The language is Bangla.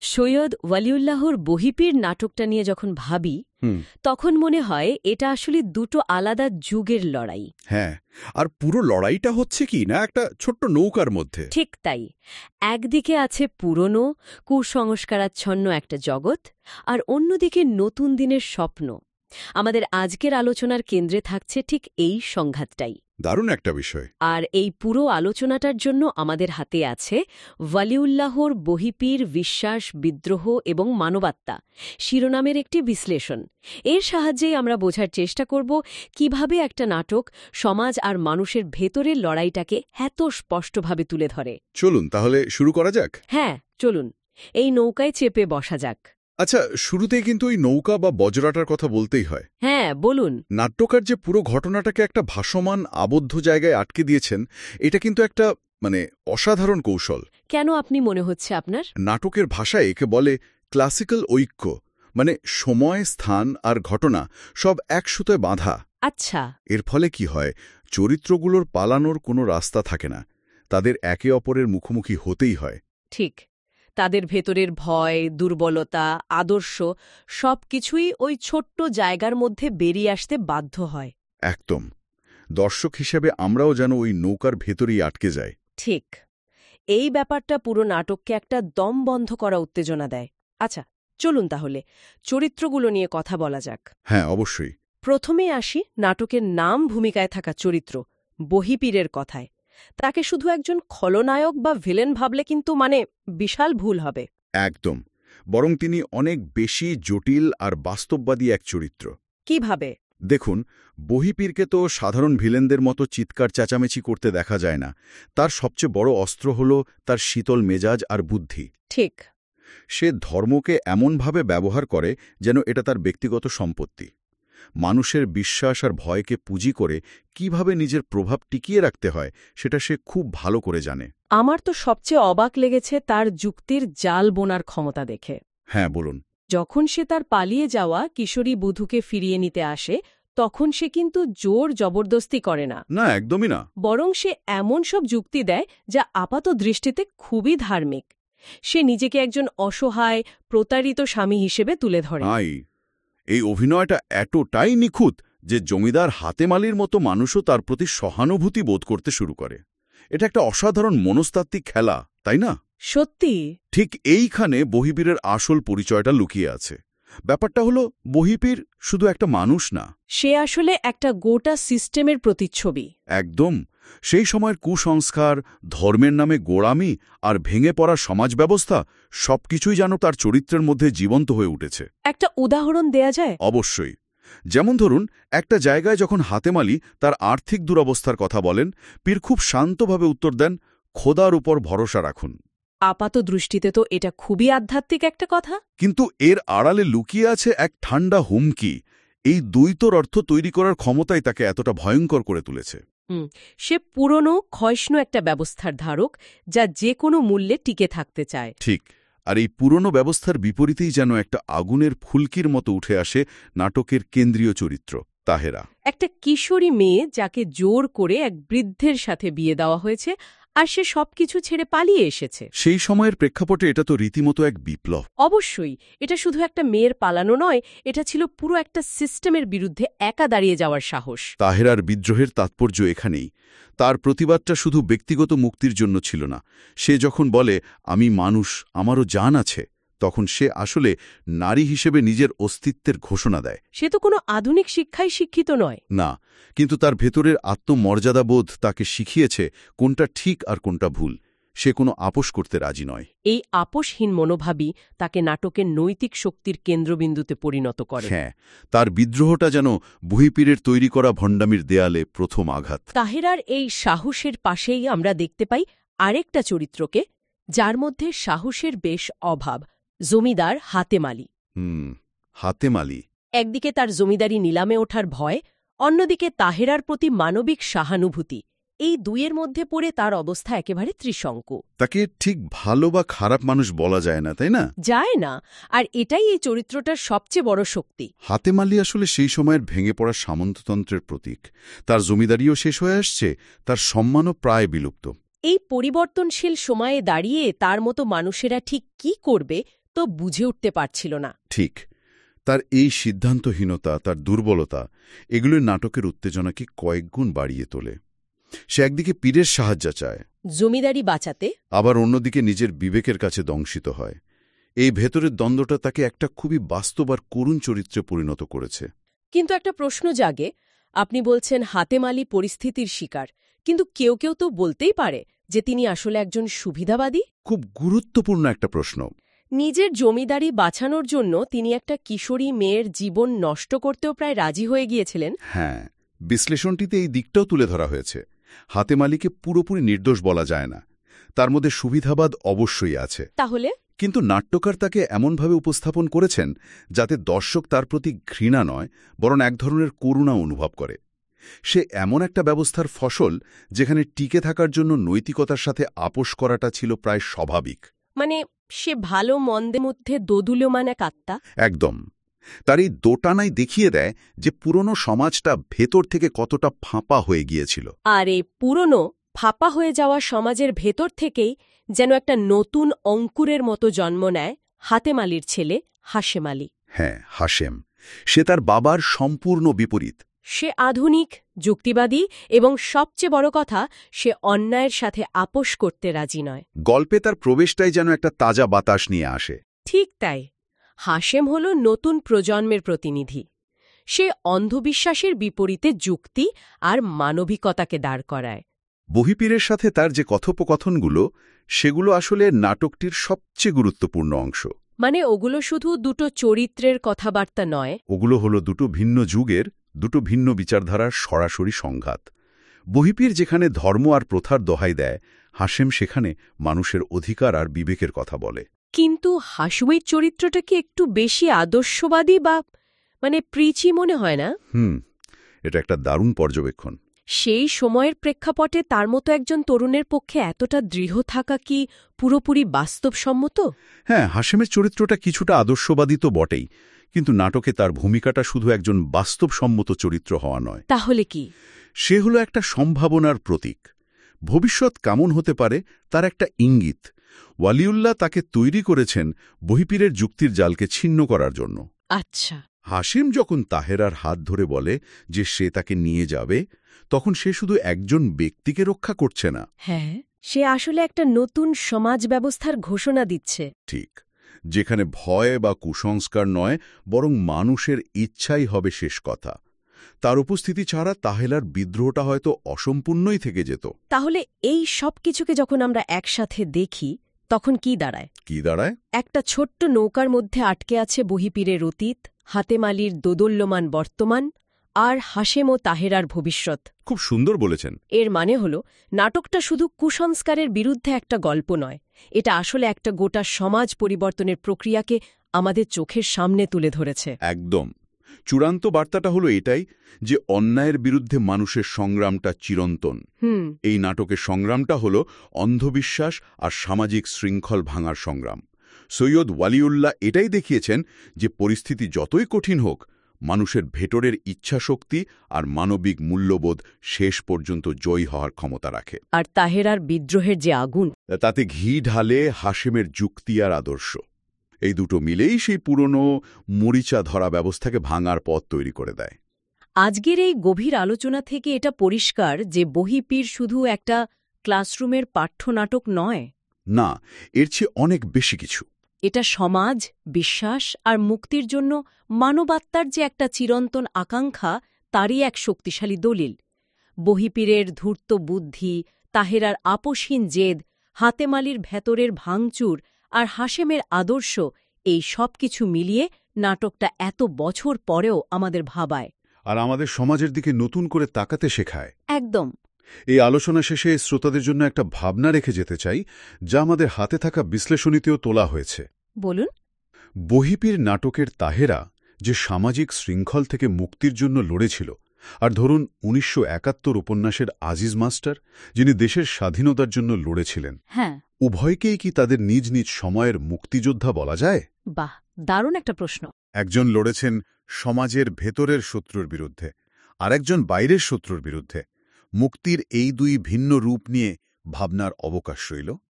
সৈয়দ ওয়ালিউল্লাহর বহিপীর নাটকটা নিয়ে যখন ভাবি তখন মনে হয় এটা আসলে দুটো আলাদা যুগের লড়াই। হ্যাঁ, আর পুরো লড়াইটা হচ্ছে কি না একটা ছোট্ট নৌকার মধ্যে। ঠিক তাই। একদিকে আছে পুরনো কুসংস্কারাচ্ছন্ন একটা জগৎ, আর অন্যদিকে নতুন দিনের স্বপ্ন। আমাদের আজকের আলোচনার কেন্দ্রে থাকছে ঠিক এই সংঘাতটাই। দারুণ একটা বিষয়। আর এই পুরো আলোচনাটার জন্য আমাদের হাতে আছে ওয়ালিউল্লাহর বহিপীর বিশ্বাস, বিদ্রোহ এবং মানবাত্মা শিরোনামের একটি বিশ্লেষণ। এর সাহায্যেই আমরা বোঝার চেষ্টা করব কিভাবে একটা নাটক সমাজ আর মানুষের ভেতরের লড়াইটাকে এত স্পষ্টভাবে তুলে ধরে। চলুন তাহলে শুরু করা যাক। হ্যাঁ, চলুন এই নৌকায় চেপে বসা যাক। আচ্ছা, শুরুতেই কিন্তু ওই নৌকা বা বজ্রাটার কথা বলতেই হয়। হ্যাঁ, বলুন। নাট্যকার যে পুরো ঘটনাটাকে একটা ভাসমান আবদ্ধ জায়গায় আটকে দিয়েছেন, এটা কিন্তু একটা অসাধারণ কৌশল। কেন আপনি মনে হচ্ছে আপনার? নাটকের ভাষায় একে বলে ক্লাসিক্যাল ঐক্য, সময়, স্থান আর ঘটনা সব এক সুতোয় বাঁধা। আচ্ছা। এর ফলে কি হয়, চরিত্রগুলোর পালানোর কোনো রাস্তা থাকে না, তাদের একে অপরের মুখোমুখি হতেই হয়। ঠিক। তাদের ভেতরের ভয়, দুর্বলতা, আদর্শ সবকিছুই ওই ছোট্ট জায়গার মধ্যে বেরিয়ে আসতে বাধ্য হয়। একদম। দর্শক হিসেবে আমরাও যেন ওই নৌকার ভেতরেই আটকে যাই। ঠিক। এই ব্যাপারটা পুরো নাটককে একটা দম বন্ধ করা উত্তেজনা দেয়। আচ্ছা, চলুন তাহলে চরিত্রগুলো নিয়ে কথা বলা যাক। হ্যাঁ, অবশ্যই। প্রথমে আসি নাটকের নাম ভূমিকায় থাকা চরিত্র বহিপীরের কথায়। তাকে শুধু একজন খলনায়ক বা ভিলেন ভাবলে কিন্তু বিশাল ভুল হবে। একদম। বরং তিনি অনেক বেশি জটিল আর বাস্তববাদী এক চরিত্র। কিভাবে? দেখুন, বহিপীরকে তো সাধারণ ভিলেনদের মতো চিৎকার চেঁচামেচি করতে দেখা যায় না। তার সবচেয়ে বড় অস্ত্র হল তার শীতল মেজাজ আর বুদ্ধি। ঠিক। সে ধর্মকে এমনভাবে ব্যবহার করে যেন এটা তার ব্যক্তিগত সম্পত্তি। মানুষের বিশ্বাস আর ভয়কে পুঁজি করে কিভাবে নিজের প্রভাব টিকিয়ে রাখতে হয় সেটা সে খুব ভালো করে জানে। আমার তো সবচেয়ে অবাক লেগেছে তার যুক্তির জাল বোনার ক্ষমতা দেখে। হ্যাঁ, বলুন। যখন সে তার পালিয়ে যাওয়া কিশোরী বধূকে ফিরিয়ে নিতে আসে তখন সে কিন্তু জোর জবরদস্তি করে না। না, একদমই না। বরং সে এমন সব যুক্তি দেয় যা আপাত দৃষ্টিতে খুবই ধার্মিক। সে নিজেকে একজন অসহায়, প্রতারিত স্বামী হিসেবে তুলে ধরে। এই অভিনয়টা এতটাই নিখুঁত যে জমিদার হাতেমালির মতো মানুষও তার প্রতি সহানুভূতি বোধ করতে শুরু করে। এটা একটা অসাধারণ মনস্তাত্ত্বিক খেলা, তাই না? সত্যি। ঠিক এইখানে বহিপীরের আসল পরিচয়টা লুকিয়ে আছে। ব্যাপারটা হলো, বহিপীর শুধু একটা মানুষ না, সে আসলে একটা গোটা সিস্টেমের প্রতিচ্ছবি। একদম। সেই সময়ের কুসংস্কার, ধর্মের নামে গোঁড়ামি আর ভেঙে পড়া সমাজ ব্যবস্থা সবকিছুই যেন তার চরিত্রের মধ্যে জীবন্ত হয়ে উঠেছে। একটা উদাহরণ দেয়া যায়? অবশ্যই। যেমন ধরুন, একটা জায়গায় যখন হাতেমালি তার আর্থিক দুরবস্থার কথা বলেন, পীর খুব শান্তভাবে উত্তর দেন, খোদার উপর ভরসা রাখুন। আপাত দৃষ্টিতে তো এটা খুবই আধ্যাত্মিক একটা কথা। কিন্তু এর আড়ালে লুকিয়ে আছে এক ঠান্ডা হুমকি। এই দ্বৈতর অর্থ তৈরি করার ক্ষমতাই তাকে এতটা ভয়ঙ্কর করে তুলেছে। সে পুরনো ক্ষয়িষ্ণু একটা ব্যবস্থার ধারক, যা যে কোনো মূল্যে টিকে থাকতে চায়। ঠিক। আর এই পুরনো ব্যবস্থার বিপরীতেই যেন একটা আগুনের ফুলকির মতো উঠে আসে নাটকের কেন্দ্রীয় চরিত্র তাহেরা। একটা কিশোরী মেয়ে যাকে জোর করে এক বৃদ্ধের সাথে বিয়ে দেওয়া হয়েছে, আর সে সবকিছু ছেড়ে পালিয়ে এসেছে। সেই সময়ের প্রেক্ষাপটে এটা তো রীতিমতো এক বিপ্লব। অবশ্যই। এটা শুধু একটা মেয়ের পালানো নয়, এটা ছিল পুরো একটা সিস্টেমের বিরুদ্ধে একা দাঁড়িয়ে যাওয়ার সাহস। তাহেরার বিদ্রোহের তাৎপর্য এখানেই। তার প্রতিবাদটা শুধু ব্যক্তিগত মুক্তির জন্য ছিল না। সে যখন বলে, আমি মানুষ, আমারও জান আছে, তখন সে আসলে নারী হিসেবে নিজের অস্তিত্বের ঘোষণা দেয়। সে তো কোনো আধুনিক শিক্ষায় শিক্ষিত নয়। না, কিন্তু তার ভেতরের আত্মমর্যাদাবোধ তাকে শিখিয়েছে কোনটা ঠিক আর কোনটা ভুল। সে কোনো আপোষ করতে রাজি নয়। এই আপোষহীন মনোভাবই তাকে নাটকের নৈতিক শক্তির কেন্দ্রবিন্দুতে পরিণত করে। হ্যাঁ, তার বিদ্রোহটা যেন বহিপীরের তৈরি করা ভণ্ডামির দেয়ালে প্রথম আঘাত। তাহেরার এই সাহসের পাশেই আমরা দেখতে পাই আরেকটা চরিত্রকে, যার মধ্যে সাহসের বেশ অভাব, জমিদার হাতেমালি। হাতেমালি। একদিকে তার জমিদারি নিলামে ওঠার ভয়, অন্যদিকে তাহেরার প্রতি মানবিক সহানুভূতি। এই দুইয়ের মধ্যে পড়ে তার অবস্থা একেবারে ত্রিশঙ্কু। তাকে ঠিক ভালো বা খারাপ মানুষ বলা যায় না, তাই না? যায় না। আর এটাই এই চরিত্রটার সবচেয়ে বড় শক্তি। হাতেমালি আসলে সেই সময়ের ভেঙে পড়া সামন্ততন্ত্রের প্রতীক। তার জমিদারিও শেষ হয়ে আসছে, তার সম্মানও প্রায় বিলুপ্ত। এই পরিবর্তনশীল সময়ে দাঁড়িয়ে তার মতো মানুষেরা ঠিক কি করবে বুঝে উঠতে পারছিল না। ঠিক, তার এই সিদ্ধান্তহীনতা, তার দুর্বলতা, এগুলো নাটকের উত্তেজনাকে কয়েকগুণ বাড়িয়ে তোলে। সে একদিকে পীরের সাহায্য চায়, জমিদারি বাঁচাতে, আবার অন্যদিকে নিজের বিবেকের কাছে দংশিত হয়। এই ভেতরের দ্বন্দ্বটা তাকে একটা খুবই বাস্তব আর করুণ চরিত্রে পরিণত করেছে। কিন্তু একটা প্রশ্ন জাগে, আপনি বলছেন হাতেম আলী পরিস্থিতির শিকার, কিন্তু কেউ কেউ তো বলতেই পারে যে তিনি আসলে একজন সুবিধাবাদী। খুব গুরুত্বপূর্ণ একটা প্রশ্ন। নিজের জমিদারি বাঁচানোর জন্য তিনি একটা কিশোরী মেয়ের জীবন নষ্ট করতেও প্রায় রাজি হয়ে গিয়েছিলেন। হ্যাঁ, বিশ্লেষণটিতে এই দিকটাও তুলে ধরা হয়েছে। হাতেম আলীকে পুরোপুরি নির্দোষ বলা যায় না, তার মধ্যে সুবিধাবাদ অবশ্যই আছে। তাহলে কিন্তু নাট্যকার তাকে এমনভাবে উপস্থাপন করেছেন যাতে দর্শক তার প্রতি ঘৃণা নয়, বরং এক ধরনের করুণা অনুভব করে। সে এমন একটা ব্যবস্থার ফসল যেখানে টিকে থাকার জন্য নৈতিকতার সাথে আপোস করাটা ছিল প্রায় স্বাভাবিক। মানে সে ভালো মন্দের মধ্যে দোদুল্যমান এক আত্মা। একদম। তার এই দোটানাই দেখিয়ে দেয় যে পুরনো সমাজটা ভেতর থেকে কতটা ফাঁপা হয়ে গিয়েছিল। আর এই পুরনো ফাঁপা হয়ে যাওয়া সমাজের ভেতর থেকেই যেন একটা নতুন অঙ্কুরের মতো জন্ম নেয় হাতেম আলীর ছেলে হাশেম আলী। হ্যাঁ, হাশেম। সে তার বাবার সম্পূর্ণ বিপরীত। সে আধুনিক, যুক্তিবাদী এবং সবচেয়ে বড় কথা, সে অন্যায়ের সাথে আপোস করতে রাজি নয়। গল্পে তার প্রবেশটাই যেন একটা তাজা বাতাস নিয়ে আসে। ঠিক তাই। হাশেম হল নতুন প্রজন্মের প্রতিনিধি। সে অন্ধবিশ্বাসের বিপরীতে যুক্তি আর মানবিকতাকে দাঁড় করায়। বহিপীরের সাথে তার যে কথোপকথনগুলো, সেগুলো আসলে নাটকটির সবচেয়ে গুরুত্বপূর্ণ অংশ। মানে ওগুলো শুধু দুটো চরিত্রের কথাবার্তা নয়, ওগুলো হলো দুটো ভিন্ন যুগের, দুটো ভিন্ন বিচারধারার সরাসরি সংঘাত। বহিপীর যেখানে ধর্ম আর প্রথার দোহাই দেয়, হাশেম সেখানে মানুষের অধিকার আর বিবেকের কথা বলে। কিন্তু হাসুমের চরিত্রটা কি একটু বেশি আদর্শবাদী বা প্রিচি মনে হয় না? এটা একটা দারুণ পর্যবেক্ষণ। সেই সময়ের প্রেক্ষাপটে তার মতো একজন তরুণের পক্ষে এতটা দৃঢ় থাকা কি পুরোপুরি বাস্তবসম্মত? হ্যাঁ, হাশেমের চরিত্রটা কিছুটা আদর্শবাদী তো বটেই, কিন্তু নাটকে তার ভূমিকাটা শুধু একজন বাস্তবসম্মত চরিত্র হওয়া নয়। তাহলে কি? সে হলো একটা সম্ভাবনার প্রতীক। ভবিষ্যৎ কেমন হতে পারে তার একটা ইঙ্গিত। ওয়ালিউল্লাহ তাকে তৈরি করেছেন বহিপীরের যুক্তির জালকে ছিন্ন করার জন্য। আচ্ছা। হাশিম যখন তাহেরার হাত ধরে বলে যে সে তাকে নিয়ে যাবে, তখন সে শুধু একজন ব্যক্তিকে রক্ষা করছে না। হ্যাঁ, সে আসলে একটা নতুন সমাজ ব্যবস্থার ঘোষণা দিচ্ছে। ঠিক, যেখানে ভয় বা কুসংস্কার নয়, বরং মানুষের ইচ্ছাই হবে শেষ কথা। তার উপস্থিতি ছাড়া তাহেলার বিদ্রোহটা হয়তো অসম্পূর্ণই থেকে যেত। তাহলে এই সব কিছুকে যখন আমরা একসাথে দেখি, তখন কি দাঁড়ায়? একটা ছোট্ট নৌকার মধ্যে আটকে আছে বহিপীরের অতীত, হাতেম আলীর দোদুল্যমান বর্তমান, আর হাশেম ও তাহেরার ভবিষ্যৎ। খুব সুন্দর বলেছেন। এর মানে হল, নাটকটা শুধু কুসংস্কারের বিরুদ্ধে একটা গল্প নয়, এটা আসলে একটা গোটা সমাজ পরিবর্তনের প্রক্রিয়াকে আমাদের চোখের সামনে তুলে ধরেছে। একদম। চূড়ান্ত বার্তাটা হলো এটাই যে অন্যায়ের বিরুদ্ধে মানুষের সংগ্রামটা চিরন্তন। এই নাটকের সংগ্রামটা হলো অন্ধবিশ্বাস আর সামাজিক শৃঙ্খল ভাঙার সংগ্রাম। সৈয়দ ওয়ালিউল্লাহ এটাই দেখিয়েছেন যে পরিস্থিতি যতই কঠিন হোক, মানুষের ভেতরের ইচ্ছাশক্তি আর মানবিক মূল্যবোধ শেষ পর্যন্ত জয়ী হওয়ার ক্ষমতা রাখে। আর তাহেরার বিদ্রোহের যে আগুন, তাতে ঘি ঢালে হাশেমের যুক্তি আর আদর্শ। এই দুটো মিলেই সেই পুরনো মরিচা ধরা ব্যবস্থাকে ভাঙার পথ তৈরি করে দেয়। আজকের এই গভীর আলোচনা থেকে এটা পরিষ্কার যে বহিপীর শুধু একটা ক্লাসরুমের পাঠ্যনাটক নয়। না, এর চেয়ে অনেক বেশি কিছু। এটা সমাজ, বিশ্বাস আর মুক্তির জন্য মানবাত্মার যে একটা চিরন্তন আকাঙ্ক্ষা, তারই এক শক্তিশালী দলিল। বহিপীরের ধূর্ত বুদ্ধি, তাহেরার আপোষহীন জেদ, হাতেম আলীর ভেতরের ভাঙচুর আর হাশেমের আদর্শ, এই সব কিছু মিলিয়ে নাটকটা এত বছর পরেও আমাদের ভাবায় আর আমাদের সমাজের দিকে নতুন করে তাকাতে শেখায়। একদম। এই আলোচনা শেষে শ্রোতাদের জন্য একটা ভাবনা রেখে যেতে চাই, যা আমাদের হাতে থাকা বিশ্লেষণীতেও তোলা হয়েছে। বলুন। বহিপীর নাটকের তাহেরা যে সামাজিক শৃঙ্খল থেকে মুক্তির জন্য লড়েছিল, আর ধরুন ১৯৭১ উপন্যাসের আজিজ মাস্টার, যিনি দেশের স্বাধীনতার জন্য লড়েছিলেন, হ্যাঁ, উভয়কেই কি তাদের নিজ নিজ সময়ের মুক্তিযোদ্ধা বলা যায়? বাহ, দারুণ একটা প্রশ্ন। একজন লড়েছেন সমাজের ভেতরের শত্রুর বিরুদ্ধে, আর একজন বাইরের শত্রুর বিরুদ্ধে। মুক্তির এই দুই ভিন্ন রূপ নিয়ে ভাবনার অবকাশ রইল।